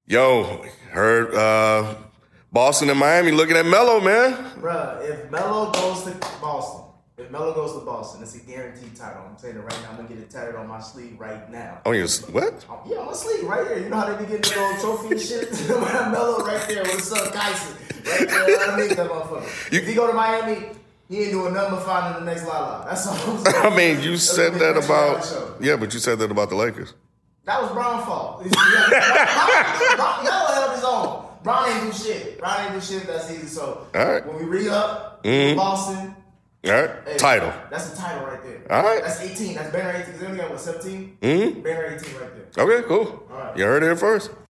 Yo, heard Boston and Miami looking at Melo, man. Bruh, if Melo goes to Boston, it's a guaranteed title. I'm saying it right now. I'm gonna get it tatted on my sleeve right now. On your what? Yeah, on my sleeve right here. You know how they be getting the little trophy and shit? Melo right there with the Kyson. Right there underneath that motherfucker. If he go to Miami, he ain't doing nothing but finding the next Lala. That's all I'm saying. I mean, you said that about... Yeah, but you said that about the Lakers. That was Brown's fault. Melo held his own. Brown ain't do shit. That's easy. So all right. When we re-up, Boston... All right. Hey, title. That's a title right there. All right. That's 18. That's banner 18. Because they only got, 17? Banner 18 right there. Okay, cool. All right. You heard it here first.